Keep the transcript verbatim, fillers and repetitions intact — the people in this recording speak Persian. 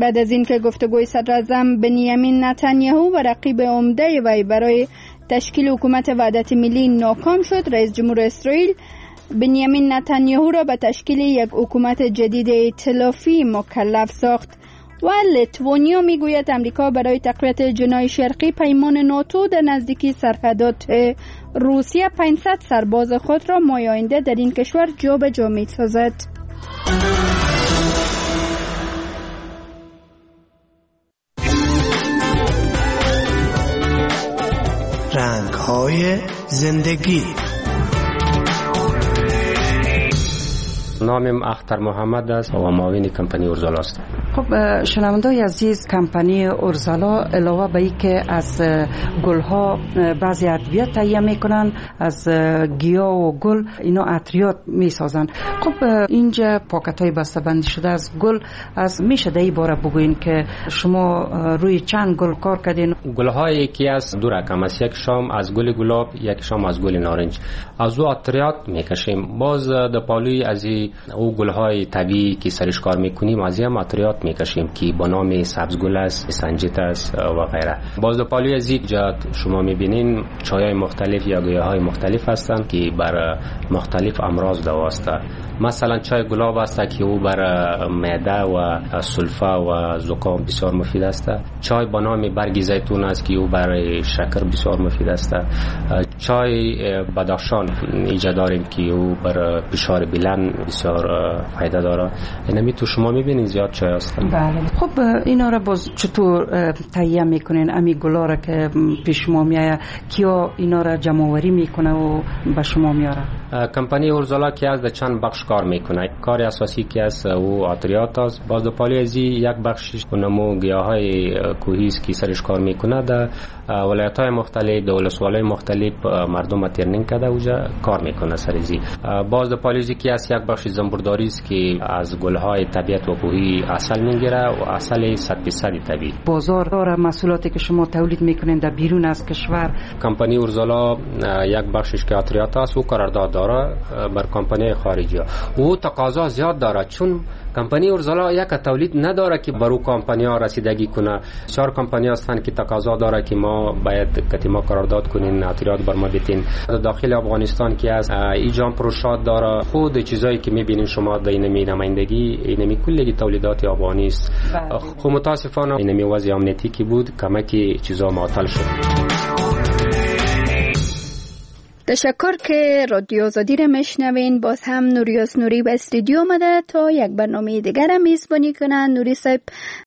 بعد از اینکه گفتگوی صدراعظم بنیامین نتانیاهو و رقیب عمده وی برای تشکیل حکومت وحدت ملی ناکام شد، رئیس جمهور اسرائیل بنیامین نتانیاهو را به تشکیل یک حکومت جدید ائتلافی مکلف ساخت. و لیتوانیا میگوید امریکا برای تقویت جناح شرقی پیمان ناتو در نزدیکی سرحدات روسیه پانصد سرباز خود را ماه آینده در این کشور جابجا می‌سازد. رنگ‌های زندگی. نامم اختر محمد است و معاون کمپانی اورزالا است. خب شنوندگان عزیز، کمپانی اورزالا علاوه به اینکه از گلها بعضی ادویات تهیه میکنن، از گیاه و گل اینا عطریات میسازن. خب اینجا پاکت های بسته بندی شده از گل، از میشه در این باره بگوین که شما روی چند گل کار کردین؟ گل هایی که از دو رقم است، یک شام از گل گلاب، یک شام از گل نارنج. از او عطریات میکشیم. باز د پالوی از او گل های طبیعی که سرش کار میکنیم از این عطریات میکشیم که با نام سبزگل است، سنجت است و غیره. باز د پالوی از اینجا شما میبینین چای مختلف یا گیاه های مختلف هستند که بر مختلف امراض دوا است. مثلا چای گلاب است که او بر معده و سلفه و زکام بسیار مفید است. چای با نام برگ زیتون است که او برای شکر بسیار مفید است. چای بدخشان اینجا داریم که او بر فشار بلند بسیار فایده داره. اینمی تو شما میبینید زیاد چای هستن. بله. خب اینا را باز چطور تهیه میکنین؟ امی گلا را که پیش شما میایه کیا اینا را جمع آوری میکنه و به شما میاره؟ کمپانی اورزالا که از چند بخش کار میکنه. کار اساسی که است او عطریات است. باز دو پالیزی یک بخشش نمو گیاهای کوهی است که سرش کار میکنه. در ولایت‌های مختلف، در ولسوالی‌های مختلف مردم ترنینگ کرده اوجا کار میکنه سرزی. باز دو پالیزی که است یک بخش زنبورداری است که از گل‌های طبیعت و کوهی اصل میگیره و اصل صد درصد طبیعی. بازار داره محصولاتی که شما تولید میکنین در بیرون از کشور. کمپانی اورزالا یک بخشش که عطریات است او قرارداد داره بر کمپانی خارجی ها. او تقاضا زیاد داره چون کمپانی اورزالا یک تولید نداره که برو کمپانی ها رسیدگی کنه. چهار کمپانی هستن که تقاضا داره که ما باید که ما قرارداد کنین عطریات بر ما بدین. داخل افغانستان که از ایجام پروشات داره. خود چیزایی که میبینین شما در اینمی نمایندگی اینمی کلی تولیدات افغانی است. خب متاسفانه اینمی وضع امنیتی که بود کمکی چیزا معطل شد. تشکر که رادیو آزادی را میشنوین. باز هم نوریاس نوری به استودیو آمده تا یک برنامه دیگر میزبانی کنن. نوری صاحب